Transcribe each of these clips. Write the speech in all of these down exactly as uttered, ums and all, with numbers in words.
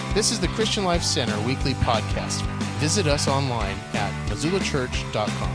This is the Christian Life Center weekly podcast. Visit us online at missoula church dot com.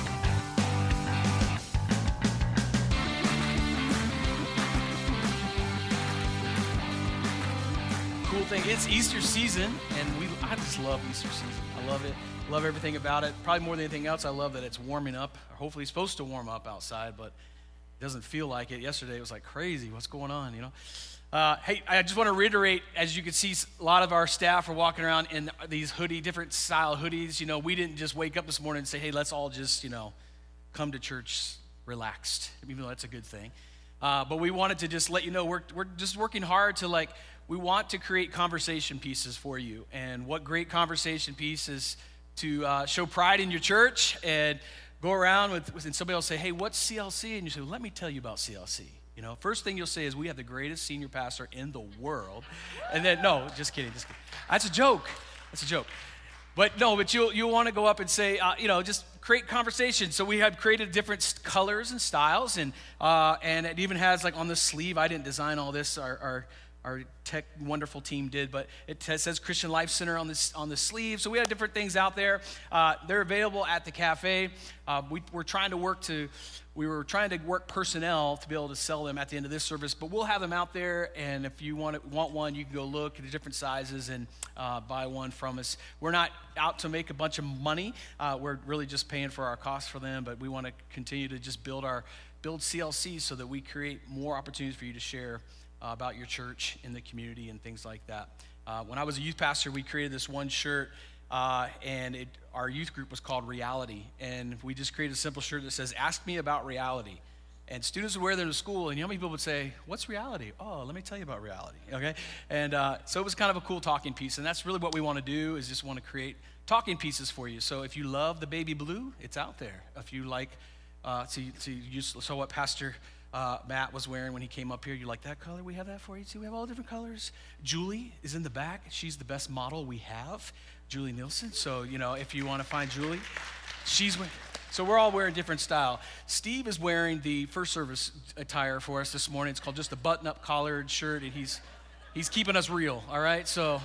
Cool thing, it's Easter season, and we I just love Easter season. I love it. Love everything about it. Probably more than anything else, I love that it's warming up. Hopefully it's supposed to warm up outside, but it doesn't feel like it. Yesterday it was like crazy. What's going on, you know? Uh, hey, I just want to reiterate, as you can see, a lot of our staff are walking around in these hoodie, different style hoodies. You know, we didn't just wake up this morning and say, hey, let's all just, you know, come to church relaxed, even though that's a good thing. Uh, but we wanted to just let you know we're we're just working hard to, like, we want to create conversation pieces for you. And what great conversation pieces to uh, show pride in your church and go around with, with, and somebody will say, hey, what's C L C? And you say, well, let me tell you about C L C. You know, first thing you'll say is, we have the greatest senior pastor in the world. And then, no, just kidding, just kidding. That's a joke. That's a joke. But no, but you'll, you'll want to go up and say, uh, you know, just create conversation. So we have created different colors and styles, and uh, and it even has, like, on the sleeve, I didn't design all this, our, our Our tech wonderful team did, but it t- says Christian Life Center on this on the sleeve. So we have different things out there. Uh, they're available at the cafe. Uh, we, we're trying to work to, we were trying to work personnel to be able to sell them at the end of this service, but we'll have them out there. And if you want to, want one, you can go look at the different sizes and uh, buy one from us. We're not out to make a bunch of money. Uh, we're really just paying for our costs for them, but we want to continue to just build our build C L C so that we create more opportunities for you to share Uh, about your church in the community and things like that. Uh, when I was a youth pastor, we created this one shirt, uh, and it, our youth group was called Reality. And we just created a simple shirt that says, ask me about reality. And students would wear them to school, and you know how many people would say, what's reality? Oh, let me tell you about reality, okay? And uh, so it was kind of a cool talking piece, and that's really what we want to do, is just want to create talking pieces for you. So if you love the baby blue, it's out there. If you like, uh, to, to use, so what Pastor Uh, Matt was wearing when he came up here, you like that color? We have that for you too. We have all different colors. Julie is in the back. She's the best model we have, Julie Nielsen. So, you know, if you want to find Julie, she's wearing, so we're all wearing different style. Steve is wearing the first service attire for us this morning. It's called just a button-up collared shirt, and he's he's keeping us real, all right? So,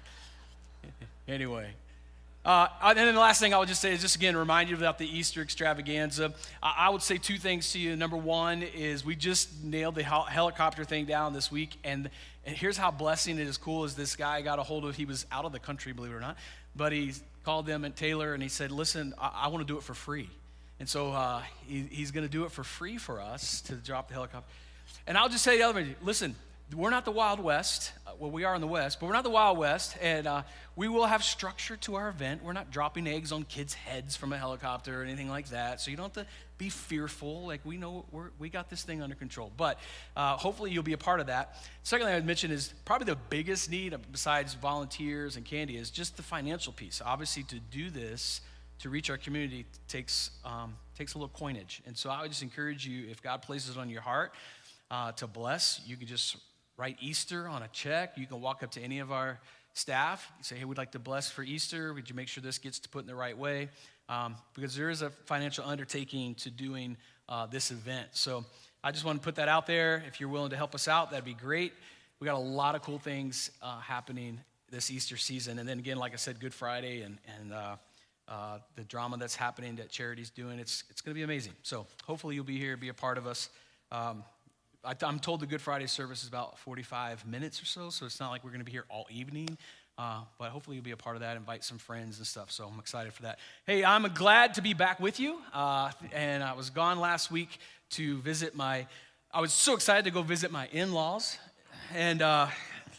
anyway. Uh, and then the last thing I would just say is just, again, remind you about the Easter extravaganza. I, I would say two things to you. Number one is we just nailed the hel- helicopter thing down this week, and, and here's how blessing it is cool is this guy got a hold of, he was out of the country, believe it or not, but he called them at Taylor, and he said, listen, I, I want to do it for free. And so uh, he, he's going to do it for free for us to drop the helicopter. And I'll just say the other way, listen, we're not the Wild West. Uh, well, we are in the West, but we're not the Wild West, and uh, we will have structure to our event. We're not dropping eggs on kids' heads from a helicopter or anything like that, so you don't have to be fearful. Like, we know we're, we got this thing under control, but uh, hopefully you'll be a part of that. Second thing I would mention is probably the biggest need, besides volunteers and candy, is just the financial piece. Obviously, to do this, to reach our community, takes um, takes a little coinage, and so I would just encourage you, if God places it on your heart uh, to bless, you can just write Easter on a check. You can walk up to any of our staff and say, hey, we'd like to bless for Easter. Would you make sure this gets to put in the right way? Um, because there is a financial undertaking to doing uh, this event. So I just want to put that out there. If you're willing to help us out, that'd be great. We got a lot of cool things uh, happening this Easter season. And then again, like I said, Good Friday and, and uh, uh, the drama that's happening that Charity's doing, it's, it's going to be amazing. So hopefully you'll be here, be a part of us. Um, I'm told the Good Friday service is about forty-five minutes or so, so it's not like we're going to be here all evening, uh, but hopefully you'll be a part of that, invite some friends and stuff, so I'm excited for that. Hey, I'm glad to be back with you, uh, and I was gone last week to visit my, I was so excited to go visit my in-laws, and, uh,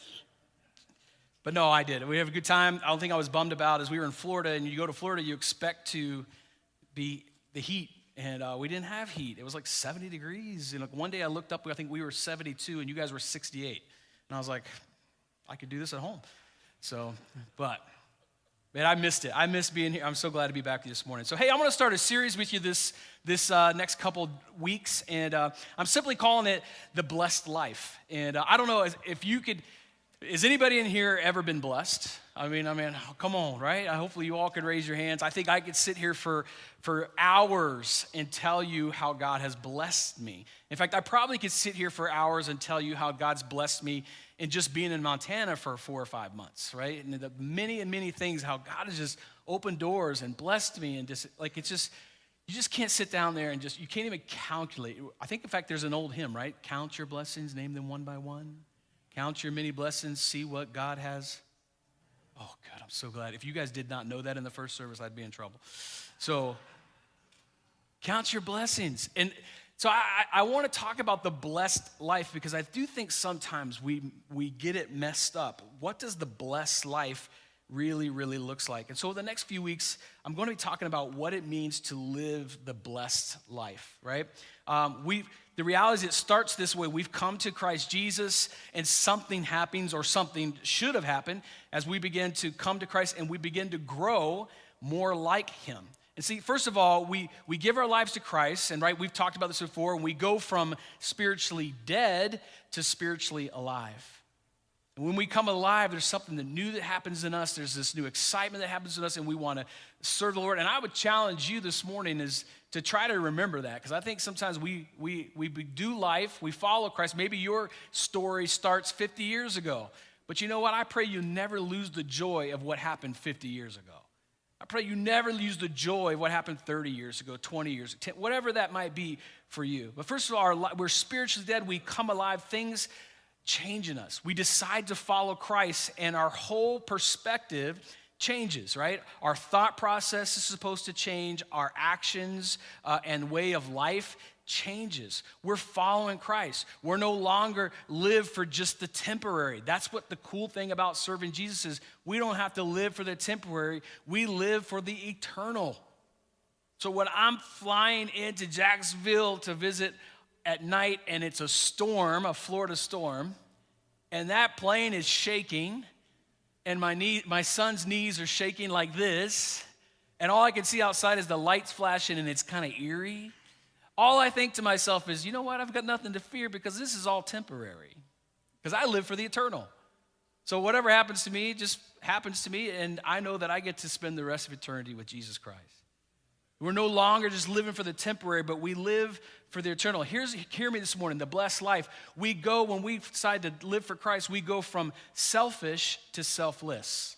but no, I did. We have a good time. I don't think I was bummed about as we were in Florida, and you go to Florida, you expect to be the heat. And uh, we didn't have heat. It was like seventy degrees. You know, one day I looked up, I think we were seventy-two, and you guys were sixty-eight. And I was like, I could do this at home. So, but, man, I missed it. I missed being here. I'm so glad to be back with you this morning. So, hey, I'm going to start a series with you this this uh, next couple weeks, and uh, I'm simply calling it The Blessed Life. And uh, I don't know if you could, Has anybody in here ever been blessed? I mean, I mean, come on, right? Hopefully you all could raise your hands. I think I could sit here for, for hours and tell you how God has blessed me. In fact, I probably could sit here for hours and tell you how God's blessed me in just being in Montana for four or five months, right? And the many and many things, how God has just opened doors and blessed me, and just, like, it's just, you just can't sit down there and just, you can't even calculate. I think, in fact, there's an old hymn, right? Count your blessings, name them one by one. Count your many blessings, see what God has. Oh, God, I'm so glad. If you guys did not know that in the first service, I'd be in trouble. So, count your blessings. And so I, I want to talk about the blessed life, because I do think sometimes we, we get it messed up. What does the blessed life really, really looks like? And so the next few weeks, I'm going to be talking about what it means to live the blessed life, right? Um, we The reality is it starts this way. We've come to Christ Jesus, and something happens, or something should have happened, as we begin to come to Christ and we begin to grow more like him. And see, first of all, we, we give our lives to Christ, and right, we've talked about this before, and we go from spiritually dead to spiritually alive. And when we come alive, there's something that new that happens in us. There's this new excitement that happens in us, and we want to serve the Lord. And I would challenge you this morning is to try to remember that, because I think sometimes we, we, we do life, we follow Christ. Maybe your story starts fifty years ago. But you know what? I pray you never lose the joy of what happened fifty years ago. I pray you never lose the joy of what happened thirty years ago, twenty years ago, ten, whatever that might be for you. But first of all, our, we're spiritually dead. We come alive. Things change in us. We decide to follow Christ, and our whole perspective changes, right? Our thought process is supposed to change. Our actions uh, and way of life changes. We're following Christ. We're no longer live for just the temporary. That's what the cool thing about serving Jesus is. We don't have to live for the temporary. We live for the eternal. So when I'm flying into Jacksonville to visit at night, and it's a storm, a Florida storm, and that plane is shaking, and my knee, my son's knees are shaking like this, and all I can see outside is the lights flashing, and it's kind of eerie. All I think to myself is, you know what? I've got nothing to fear, because this is all temporary, because I live for the eternal. So whatever happens to me just happens to me, and I know that I get to spend the rest of eternity with Jesus Christ. We're no longer just living for the temporary, but we live for the eternal. Here's, hear me this morning, the blessed life. We go, when we decide to live for Christ, we go from selfish to selfless.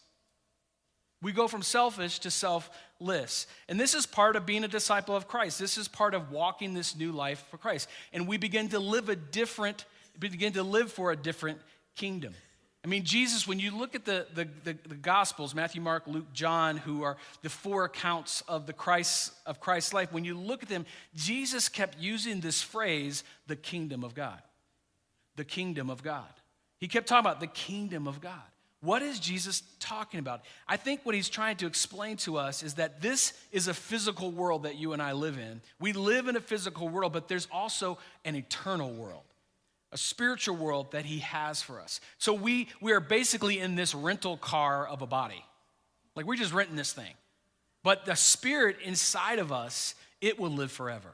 We go from selfish to selfless. And this is part of being a disciple of Christ. This is part of walking this new life for Christ. And we begin to live a different, begin to live for a different kingdom. I mean, Jesus, when you look at the, the, the, the Gospels, Matthew, Mark, Luke, John, who are the four accounts of the Christ of Christ's life, when you look at them, Jesus kept using this phrase, the kingdom of God. The kingdom of God. He kept talking about the kingdom of God. What is Jesus talking about? I think what he's trying to explain to us is that this is a physical world that you and I live in. We live in a physical world, but there's also an eternal world. A spiritual world that he has for us. So we, we are basically in this rental car of a body. Like, we're just renting this thing. But the spirit inside of us, it will live forever.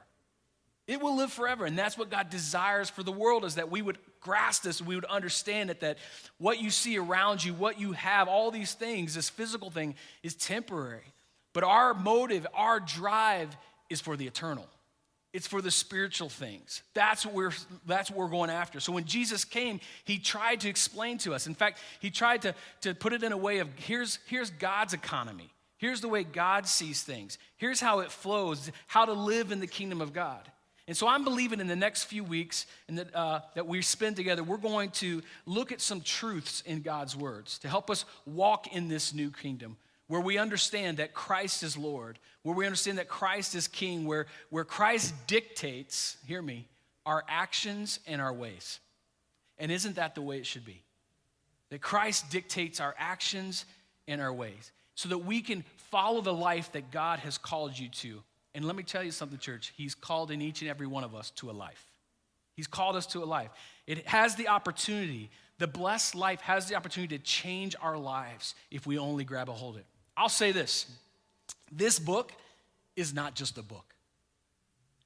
It will live forever. And that's what God desires for the world, is that we would grasp this, we would understand it, that what you see around you, what you have, all these things, this physical thing is temporary. But our motive, our drive is for the eternal. It's for the spiritual things. That's what we're, that's what we're going after. So when Jesus came, he tried to explain to us. In fact, he tried to, to put it in a way of, here's, here's God's economy. Here's the way God sees things. Here's how it flows, how to live in the kingdom of God. And so I'm believing in the next few weeks and that, uh, that we spend together, we're going to look at some truths in God's words to help us walk in this new kingdom, where we understand that Christ is Lord, where we understand that Christ is King, where, where Christ dictates, hear me, our actions and our ways. And isn't that the way it should be? That Christ dictates our actions and our ways so that we can follow the life that God has called you to. And let me tell you something, church. He's called in each and every one of us to a life. He's called us to a life. It has the opportunity, the blessed life has the opportunity to change our lives if we only grab a hold of it. I'll say this, this book is not just a book.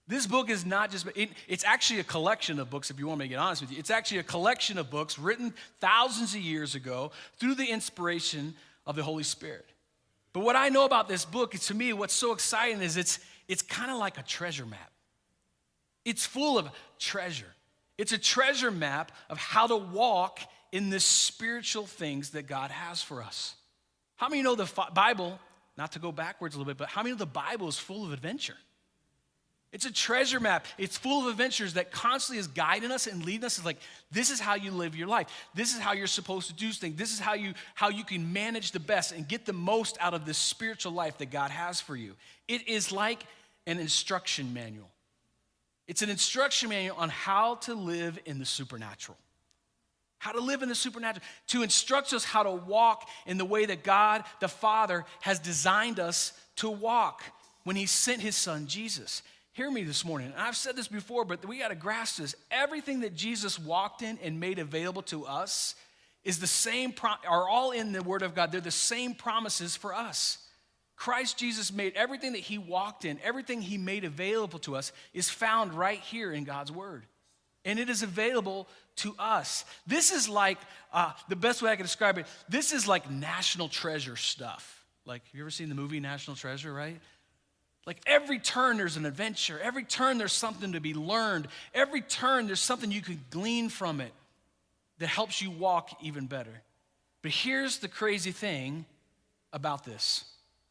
This book is not just, it, it's actually a collection of books, if you want me to get honest with you. It's actually a collection of books written thousands of years ago through the inspiration of the Holy Spirit. But what I know about this book, is, to me, what's so exciting is it's, it's kind of like a treasure map. It's full of treasure. It's a treasure map of how to walk in the spiritual things that God has for us. How many know the Bible, not to go backwards a little bit, but how many know the Bible is full of adventure? It's a treasure map. It's full of adventures that constantly is guiding us and leading us. It's like, this is how you live your life. This is how you're supposed to do things. This is how you, how you can manage the best and get the most out of this spiritual life that God has for you. It is like an instruction manual. It's an instruction manual on how to live in the supernatural. How to live in the supernatural. To instruct us how to walk in the way that God, the Father, has designed us to walk when he sent his son, Jesus. Hear me this morning, and I've said this before, but we got to grasp this. Everything that Jesus walked in and made available to us is the same, are all in the Word of God. They're the same promises for us. Christ Jesus made everything that he walked in, everything he made available to us is found right here in God's Word. And it is available to us. This is like, uh, the best way I can describe it, this is like National Treasure stuff. Like, have you ever seen the movie National Treasure, right? Like every turn there's an adventure. Every turn there's something to be learned. Every turn there's something you can glean from it that helps you walk even better. But here's the crazy thing about this.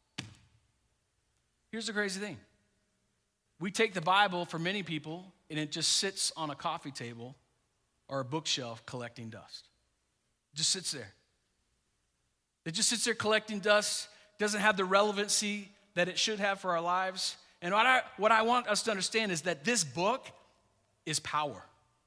Here's the crazy thing. We take the Bible for many people and it just sits on a coffee table or a bookshelf collecting dust. It just sits there. It just sits there collecting dust, doesn't have the relevancy that it should have for our lives. And what I, what I want us to understand is that this book is power.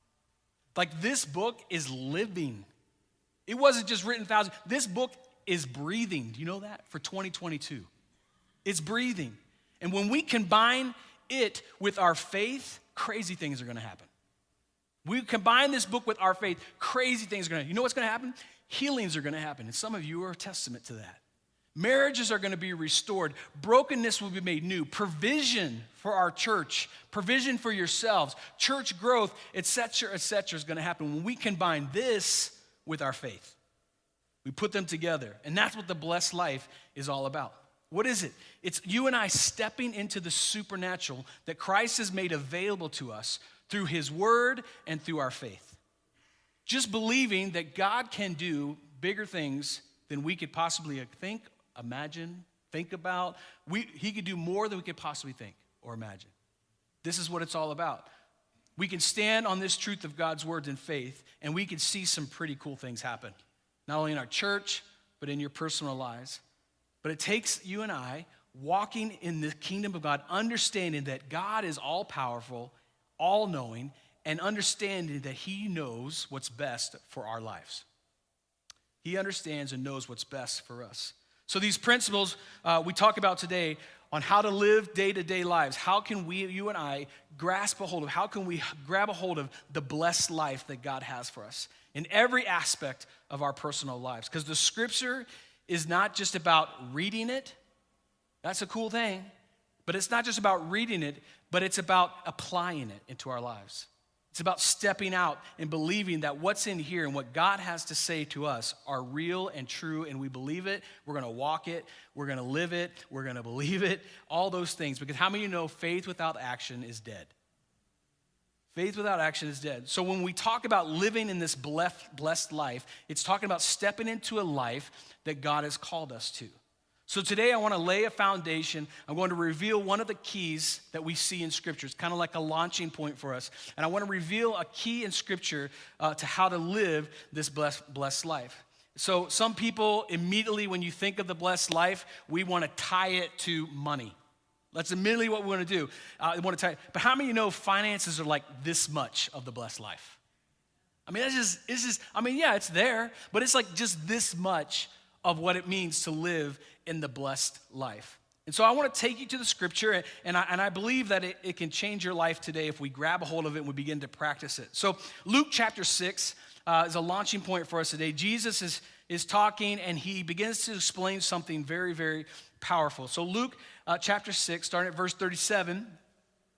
Like this book is living. It wasn't just written thousands. This book is breathing. Do you know that? For twenty twenty-two. It's breathing. And when we combine it with our faith, crazy things are going to happen. We combine this book with our faith, crazy things are going to happen. You know what's going to happen? Healings are going to happen. And some of you are a testament to that. Marriages are going to be restored. Brokenness will be made new. Provision for our church. Provision for yourselves. Church growth, et cetera, et cetera is going to happen when we combine this with our faith. We put them together. And that's what the blessed life is all about. What is it? It's you and I stepping into the supernatural that Christ has made available to us through his word and through our faith. Just believing that God can do bigger things than we could possibly think, imagine, think about. We, he could do more than we could possibly think or imagine. This is what it's all about. We can stand on this truth of God's word and faith, and we can see some pretty cool things happen. Not only in our church, but in your personal lives. But it takes you and I walking in the kingdom of God, understanding that God is all-powerful, all-knowing, and understanding that he knows what's best for our lives. He understands and knows what's best for us. So these principles uh, we talk about today on how to live day-to-day lives. How can we, you and I, grasp a hold of, how can we grab a hold of the blessed life that God has for us in every aspect of our personal lives? Because the scripture is not just about reading it. That's a cool thing. But it's not just about reading it, but it's about applying it into our lives. It's about stepping out and believing that what's in here and what God has to say to us are real and true, and we believe it. We're going to walk it. We're going to live it. We're going to believe it. All those things. Because how many of you know faith without action is dead? Faith without action is dead. So when we talk about living in this blessed life, it's talking about stepping into a life that God has called us to. So today I want to lay a foundation. I'm going to reveal one of the keys that we see in Scripture. It's kind of like a launching point for us. And I want to reveal a key in Scripture uh, to how to live this blessed, blessed life. So some people immediately, when you think of the blessed life, we want to tie it to money. That's immediately what we want to do. Uh, we want to tie it. But how many of you know finances are like this much of the blessed life? I mean, it's just, it's just, I mean, yeah, it's there, but it's like just this much of what it means to live in the blessed life. And so I want to take you to the scripture, and I, and I believe that it, it can change your life today if we grab a hold of it and we begin to practice it. So Luke chapter six uh, is a launching point for us today. Jesus is, is talking, and he begins to explain something very, very powerful. So Luke uh, chapter six, starting at verse thirty-seven,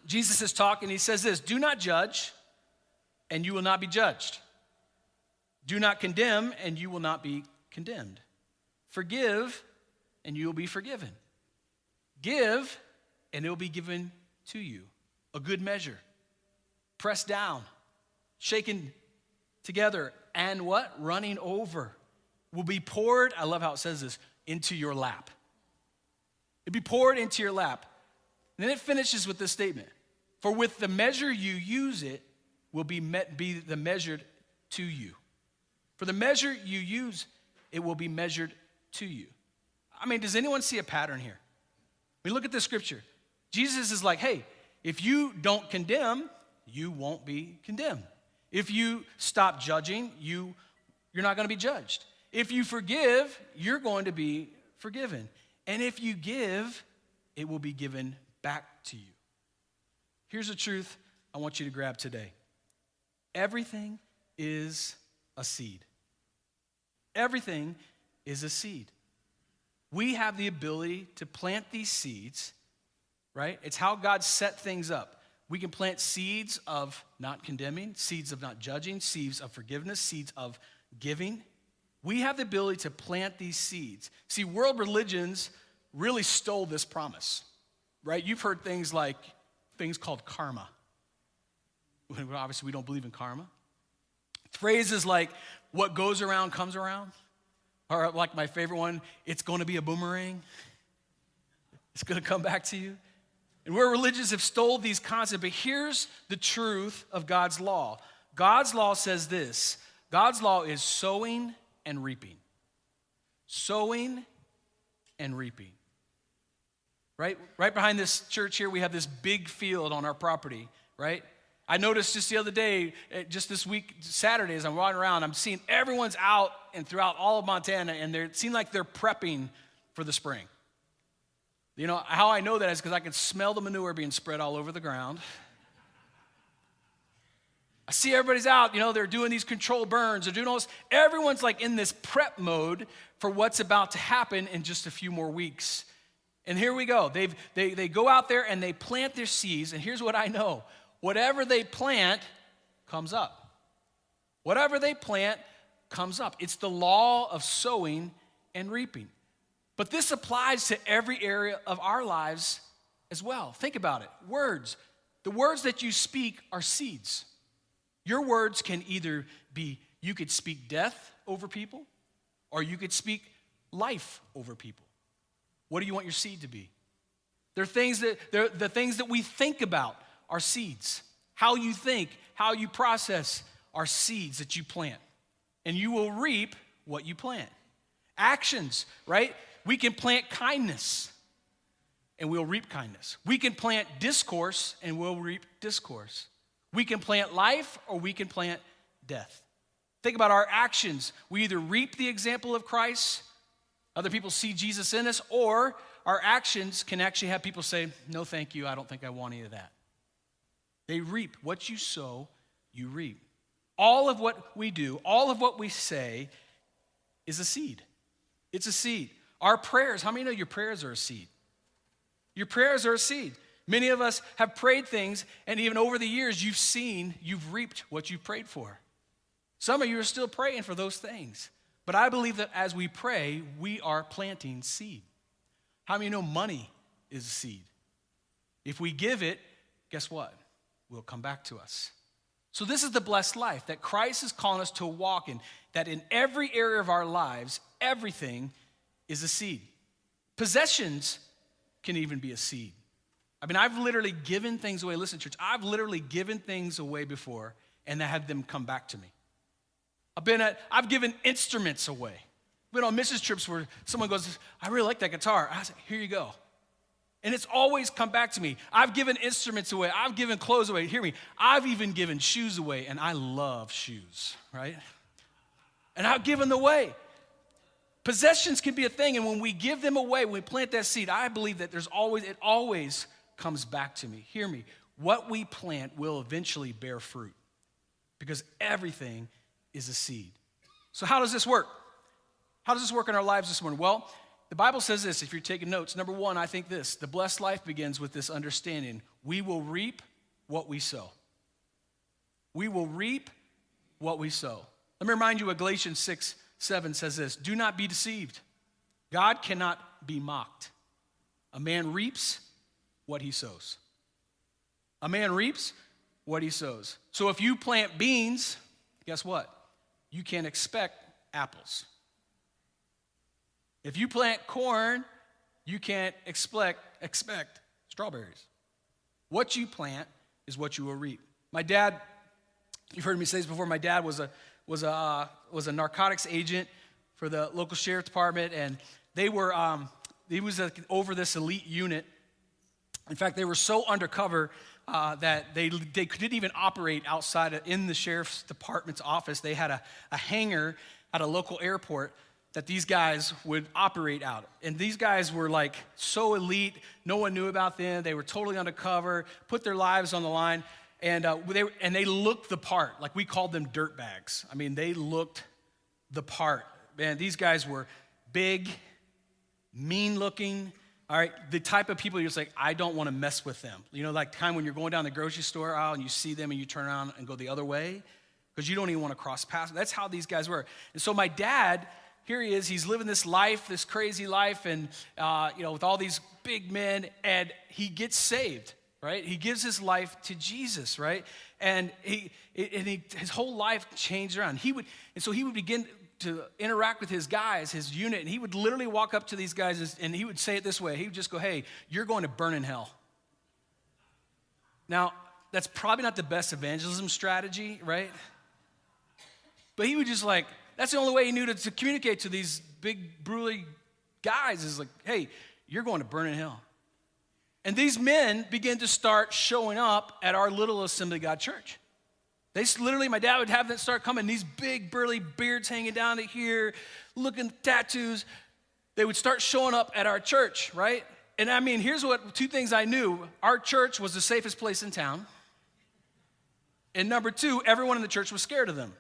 Jesus is talking. He says this, do not judge, and you will not be judged. Do not condemn, and you will not be condemned. Forgive, and you will be forgiven. Give, and it will be given to you. A good measure, pressed down, shaken together, and what? Running over. Will be poured, I love how it says this, into your lap. It'll be poured into your lap. And then it finishes with this statement. For with the measure you use it, will be met, be the measured to you. For the measure you use, it will be measured to you. I mean, does anyone see a pattern here? We look at the scripture. Jesus is like, hey, if you don't condemn, you won't be condemned. If you stop judging, you, you're not going to be judged. If you forgive, you're going to be forgiven. And if you give, it will be given back to you. Here's the truth I want you to grab today. Everything is a seed. Everything is a seed. We have the ability to plant these seeds, right? It's how God set things up. We can plant seeds of not condemning, seeds of not judging, seeds of forgiveness, seeds of giving. We have the ability to plant these seeds. See, world religions really stole this promise, right? You've heard things like things called karma. Obviously, we don't believe in karma. Phrases like, what goes around comes around. Or like my favorite one, it's going to be a boomerang. It's going to come back to you. And where religions have stole these concepts, but here's the truth of God's law. God's law says this. God's law is sowing and reaping. Sowing and reaping. Right? Right behind this church here, we have this big field on our property, right? I noticed just the other day, just this week, Saturday, as I'm walking around, I'm seeing everyone's out and throughout all of Montana, and they seem like they're prepping for the spring. You know, how I know that is because I can smell the manure being spread all over the ground. I see everybody's out, you know, they're doing these controlled burns, they're doing all this. Everyone's like in this prep mode for what's about to happen in just a few more weeks. And here we go. They've, they, they go out there and they plant their seeds, and here's what I know. Whatever they plant comes up. Whatever they plant comes up. It's the law of sowing and reaping. But this applies to every area of our lives as well. Think about it. Words. The words that you speak are seeds. Your words can either be, you could speak death over people, or you could speak life over people. What do you want your seed to be? They're things that, they're the things that we think about are seeds. How you think, how you process are seeds that you plant. And you will reap what you plant. Actions, right? We can plant kindness and we'll reap kindness. We can plant discourse and we'll reap discourse. We can plant life or we can plant death. Think about our actions. We either reap the example of Christ, other people see Jesus in us, or our actions can actually have people say, no, thank you, I don't think I want any of that. They reap. What you sow, you reap. All of what we do, all of what we say is a seed. It's a seed. Our prayers, how many know your prayers are a seed? Your prayers are a seed. Many of us have prayed things, and even over the years, you've seen, you've reaped what you've prayed for. Some of you are still praying for those things. But I believe that as we pray, we are planting seed. How many know money is a seed? If we give it, guess what? Will come back to us. So this is the blessed life that Christ is calling us to walk in, that in every area of our lives, everything is a seed. Possessions can even be a seed. I mean, I've literally given things away. Listen, church, I've literally given things away before and I had them come back to me. I've been at, I've given instruments away. I've been on missions trips where someone goes, I really like that guitar. I say, here you go. And it's always come back to me. I've given instruments away. I've given clothes away. Hear me. I've even given shoes away, and I love shoes, right? And I've given them away. Possessions can be a thing, and when we give them away, when we plant that seed, I believe that there's always, it always comes back to me. Hear me. What we plant will eventually bear fruit because everything is a seed. So how does this work? How does this work in our lives this morning? Well, the Bible says this, if you're taking notes. Number one, I think this, the blessed life begins with this understanding. We will reap what we sow. We will reap what we sow. Let me remind you what Galatians six, seven says this. Do not be deceived. God cannot be mocked. A man reaps what he sows. A man reaps what he sows. So if you plant beans, guess what? You can't expect apples. If you plant corn, you can't expect, expect strawberries. What you plant is what you will reap. My dad, you've heard me say this before, my dad was a was a uh, was a narcotics agent for the local sheriff department, and they were um, he was a, over this elite unit. In fact, they were so undercover uh, that they they couldn't even operate outside of, in the sheriff's department's office. They had a, a hangar at a local airport that these guys would operate out. And these guys were like so elite, no one knew about them. They were totally undercover, put their lives on the line, and uh, they and they looked the part. Like we called them dirt bags. I mean, they looked the part. Man, these guys were big, mean looking. All right, the type of people you're just like, I don't want to mess with them. You know, like time when you're going down the grocery store aisle and you see them and you turn around and go the other way because you don't even want to cross paths. That's how these guys were. And so my dad, here he is, he's living this life, this crazy life, and, uh, you know, with all these big men, and he gets saved, right? He gives his life to Jesus, right? And he, and he, his whole life changed around. He would, and so he would begin to interact with his guys, his unit, and he would literally walk up to these guys, and he would say it this way. He would just go, hey, you're going to burn in hell. Now, that's probably not the best evangelism strategy, right? But he would just like, that's the only way he knew to, to communicate to these big, burly guys is like, hey, you're going to burn in hell. And these men began to start showing up at our little Assembly of God church. They literally, my dad would have them start coming, these big, burly beards hanging down to here, looking tattoos. They would start showing up at our church, right? And I mean, here's what, two things I knew. Our church was the safest place in town. And number two, everyone in the church was scared of them.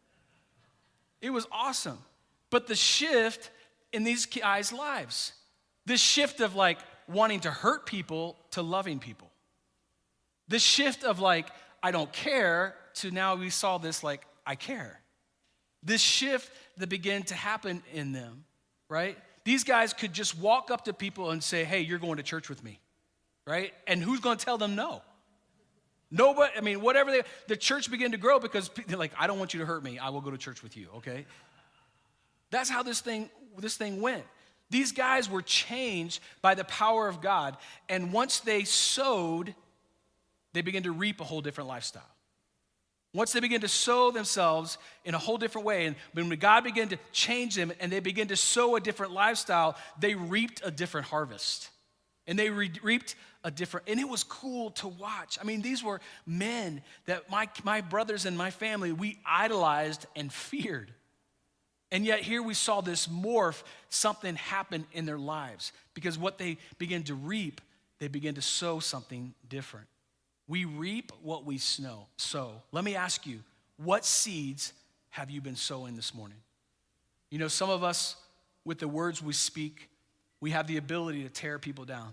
It was awesome. But the shift in these guys' lives, this shift of like wanting to hurt people to loving people, this shift of like, I don't care, to now we saw this like, I care. This shift that began to happen in them, right? These guys could just walk up to people and say, hey, you're going to church with me, right? And who's going to tell them no? Nobody, I mean, whatever they, the church began to grow because they're like, I don't want you to hurt me. I will go to church with you, okay? That's how this thing, this thing went. These guys were changed by the power of God. And once they sowed, they began to reap a whole different lifestyle. Once they begin to sow themselves in a whole different way, and when God began to change them and they began to sow a different lifestyle, they reaped a different harvest. And they re- reaped a different, and it was cool to watch. I mean, these were men that my, my brothers and my family, we idolized and feared. And yet here we saw this morph, something happen in their lives. Because what they began to reap, they began to sow something different. We reap what we sow. So let me ask you, what seeds have you been sowing this morning? You know, some of us, with the words we speak, we have the ability to tear people down.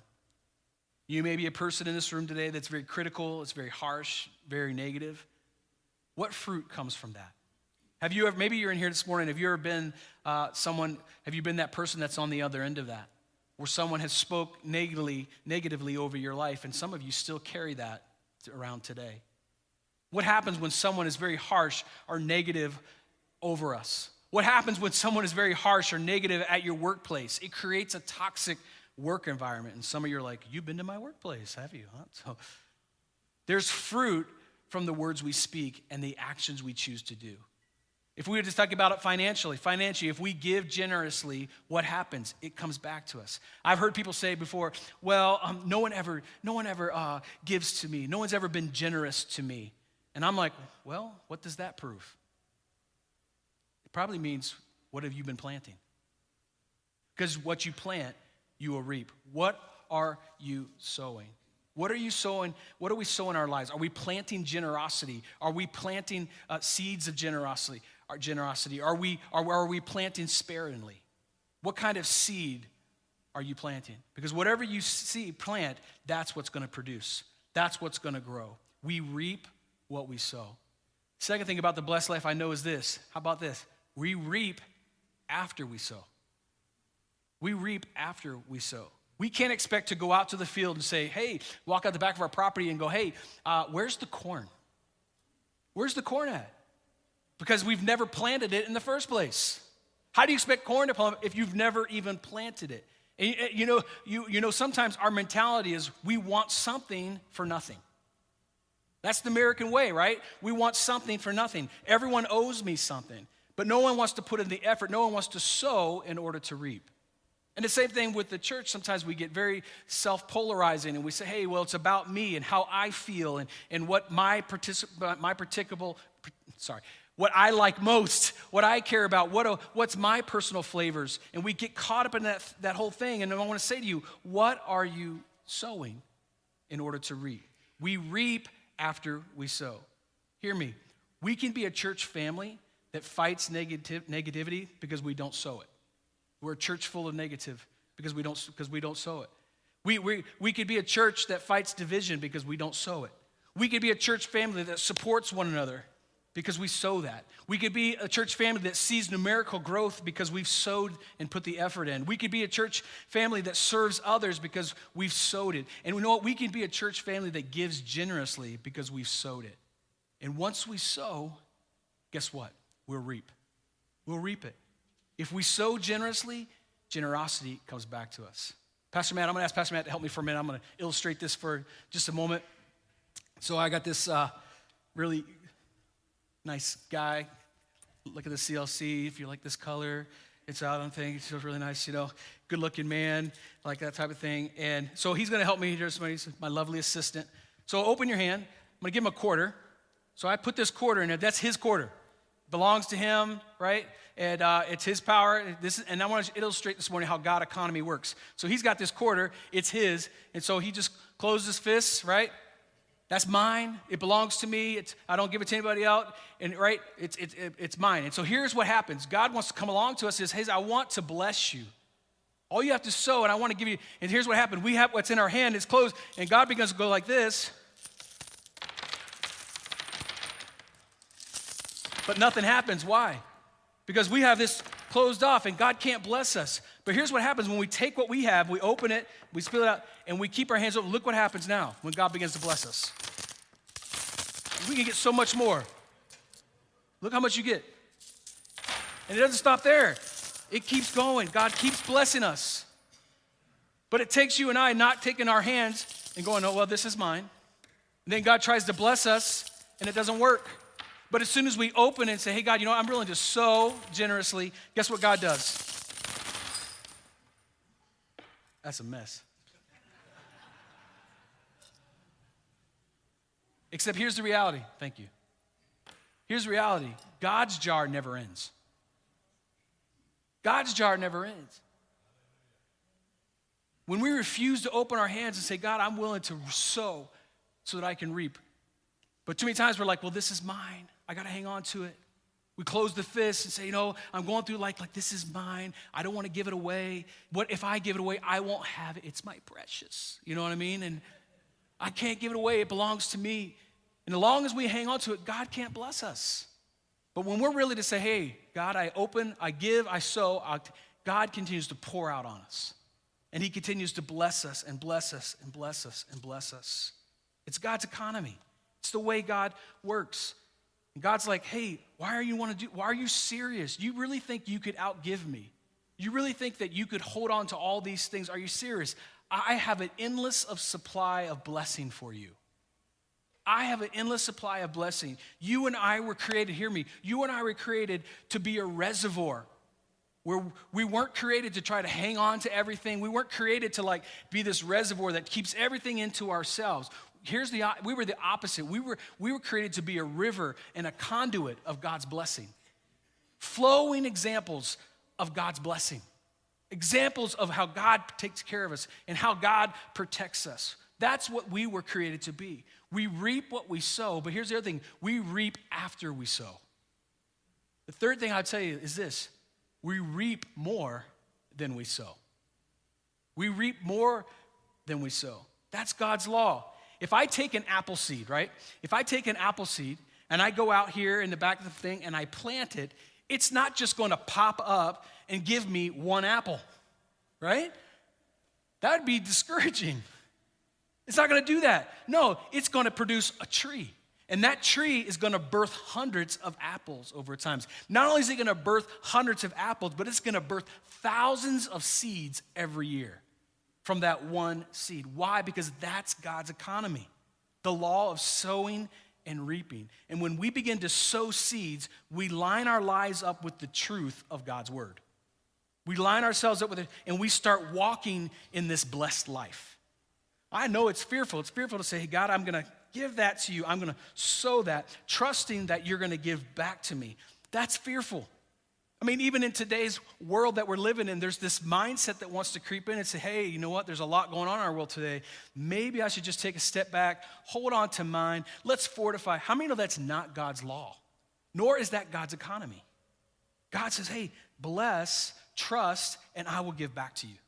You may be a person in this room today that's very critical, it's very harsh, very negative. What fruit comes from that? Have you ever, maybe you're in here this morning, have you ever been uh, someone, have you been that person that's on the other end of that? Where someone has spoke negatively, negatively over your life, and some of you still carry that around today. What happens when someone is very harsh or negative over us? What happens when someone is very harsh or negative at your workplace? It creates a toxic work environment. And some of you are like, you've been to my workplace, have you? Huh? So there's fruit from the words we speak and the actions we choose to do. If we were to talk about it financially, financially, if we give generously, what happens? It comes back to us. I've heard people say before, well, um, no one ever, no one ever uh, gives to me. No one's ever been generous to me. And I'm like, well, what does that prove? It probably means, what have you been planting? Because what you plant, you will reap. What are you sowing? What are you sowing? What are we sowing in our lives? Are we planting generosity? Are we planting uh, seeds of generosity? Our generosity? Are we, are, are we planting sparingly? What kind of seed are you planting? Because whatever you see plant, that's what's going to produce. That's what's going to grow. We reap what we sow. Second thing about the blessed life I know is this. How about this? We reap after we sow. We reap after we sow. We can't expect to go out to the field and say, hey, walk out the back of our property and go, hey, uh, where's the corn? Where's the corn at? Because we've never planted it in the first place. How do you expect corn to plump if you've never even planted it? And you know, you, you know, sometimes our mentality is we want something for nothing. That's the American way, right? We want something for nothing. Everyone owes me something, but no one wants to put in the effort. No one wants to sow in order to reap. And the same thing with the church. Sometimes we get very self-polarizing and we say, hey, well, it's about me and how I feel and, and what my particip- my particular, sorry, what I like most, what I care about, what what's my personal flavors. And we get caught up in that, that whole thing. And I want to say to you, what are you sowing in order to reap? We reap after we sow. Hear me. We can be a church family that fights negative, negativity because we don't sow it. We're a church full of negative because we don't because we don't sow it. We, we, we could be a church that fights division because we don't sow it. We could be a church family that supports one another because we sow that. We could be a church family that sees numerical growth because we've sowed and put the effort in. We could be a church family that serves others because we've sowed it. And we know what? We can be a church family that gives generously because we've sowed it. And once we sow, guess what? We'll reap. We'll reap it. If we sow generously, generosity comes back to us. Pastor Matt, I'm going to ask Pastor Matt to help me for a minute. I'm going to illustrate this for just a moment. So I got this uh, really nice guy. Look at the C L C. If you like this color, it's out on thing. It feels really nice, you know. Good-looking man, like that type of thing. And so he's going to help me. Here's my, my lovely assistant. So open your hand. I'm going to give him a quarter. So I put this quarter in there. That's his quarter. Belongs to him, right? And uh, it's his power. This is, and I want to illustrate this morning how God economy works. So he's got this quarter. It's his. And so he just closed his fists, right? That's mine. It belongs to me. It's, I don't give it to anybody else. And right, it's, it's, it's mine. And so here's what happens. God wants to come along to us and says, hey, I want to bless you. All you have to sow, and I want to give you, and here's what happened. We have what's in our hand is closed, and God begins to go like this. But nothing happens. Why? Because we have this closed off and God can't bless us. But here's what happens when we take what we have, we open it, we spill it out, and we keep our hands open. Look what happens now when God begins to bless us. We can get so much more. Look how much you get. And it doesn't stop there. It keeps going. God keeps blessing us. But it takes you and I not taking our hands and going, oh, well, this is mine. And then God tries to bless us, and it doesn't work. But as soon as we open it and say, hey, God, you know, I'm willing to sow generously, guess what God does? That's a mess. Except here's the reality. Thank you. Here's the reality. God's jar never ends. God's jar never ends. When we refuse to open our hands and say, God, I'm willing to sow so that I can reap. But too many times we're like, well, this is mine. I got to hang on to it. We close the fist and say, you know, I'm going through like, like this is mine. I don't want to give it away. What if I give it away? I won't have it. It's my precious. You know what I mean? And I can't give it away. It belongs to me. And as long as we hang on to it, God can't bless us. But when we're really to say, hey, God, I open, I give, I sow, I'll, God continues to pour out on us. And he continues to bless us and bless us and bless us and bless us. It's God's economy. It's the way God works. And God's like, hey, why are you want to do, why are you serious? You really think you could outgive me? You really think that you could hold on to all these things? Are you serious? I have an endless of supply of blessing for you. I have an endless supply of blessing. You and I were created, hear me, you and I were created to be a reservoir where we weren't created to try to hang on to everything. We weren't created to like be this reservoir that keeps everything into ourselves. Here's the, we were the opposite. We were, we were created to be a river and a conduit of God's blessing. Flowing examples of God's blessing. Examples of how God takes care of us and how God protects us. That's what we were created to be. We reap what we sow, but here's the other thing. We reap after we sow. The third thing I'd tell you is this. We reap more than we sow. We reap more than we sow. That's God's law. If I take an apple seed, right? If I take an apple seed and I go out here in the back of the thing and I plant it, it's not just going to pop up and give me one apple, right? That would be discouraging. It's not going to do that. No, it's going to produce a tree. And that tree is going to birth hundreds of apples over time. Not only is it going to birth hundreds of apples, but it's going to birth thousands of seeds every year from that one seed. Why? Because that's God's economy, the law of sowing and reaping. And when we begin to sow seeds, we line our lives up with the truth of God's word. We line ourselves up with it, and we start walking in this blessed life. I know it's fearful. It's fearful to say, hey, God, I'm going to give that to you. I'm going to sow that, trusting that you're going to give back to me. That's fearful. I mean, even in today's world that we're living in, there's this mindset that wants to creep in and say, hey, you know what? There's a lot going on in our world today. Maybe I should just take a step back, hold on to mine. Let's fortify. How many know that's not God's law? Nor is that God's economy. God says, hey, bless, trust, and I will give back to you.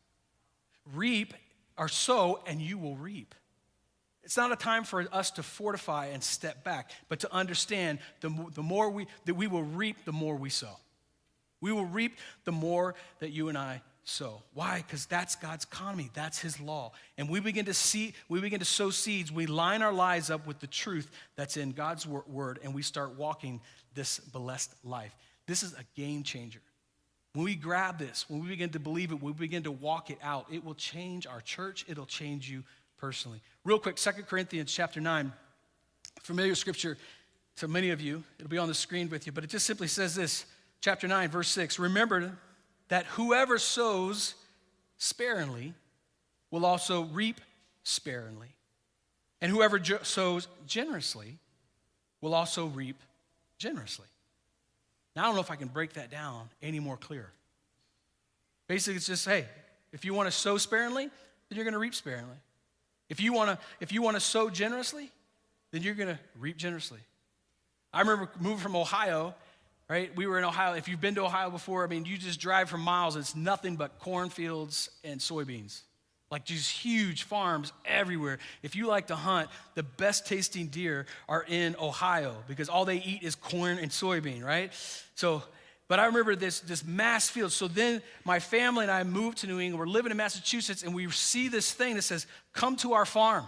Reap or sow, and you will reap. It's not a time for us to fortify and step back, but to understand the, the more we, that we will reap, the more we sow. We will reap the more that you and I sow. Why? Because that's God's economy. That's his law. And we begin to see, we begin to sow seeds. We line our lives up with the truth that's in God's word, and we start walking this blessed life. This is a game changer. When we grab this, when we begin to believe it, when we begin to walk it out, it will change our church. It'll change you personally. Real quick, Second Corinthians chapter nine, familiar scripture to many of you. It'll be on the screen with you, but it just simply says this, chapter nine, verse six, remember that whoever sows sparingly will also reap sparingly, and whoever jo- sows generously will also reap generously. Now, I don't know if I can break that down any more clear. Basically, it's just, hey, if you want to sow sparingly, then you're going to reap sparingly. If you want to, if you want to sow generously, then you're going to reap generously. I remember moving from Ohio, right? We were in Ohio. If you've been to Ohio before, I mean, you just drive for miles. It's nothing but cornfields and soybeans. Like just huge farms everywhere. If you like to hunt, the best tasting deer are in Ohio because all they eat is corn and soybean, right? So, but I remember this, this mass field. So then my family and I moved to New England. We're living in Massachusetts, and we see this thing that says, come to our farm.